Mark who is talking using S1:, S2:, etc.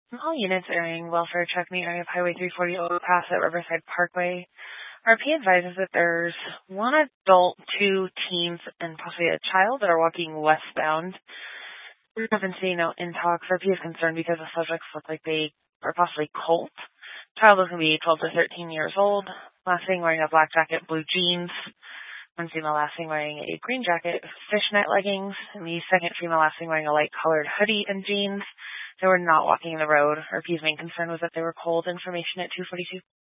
S1: All units airing welfare check in the area of Highway 340 overpass at Riverside Parkway. RP advises that there's one adult, two teens, and possibly a child that are walking westbound. We haven't seen no in-talks. RP is concerned because the subjects look like they are possibly Colt. Child is going to be 12 to 13 years old. Last thing wearing a black jacket, blue jeans. One female last thing wearing a green jacket, fishnet leggings. And the second female last thing wearing a light-colored hoodie and jeans. They were not walking the road. RP's main concern was that they were cold. Information at 242.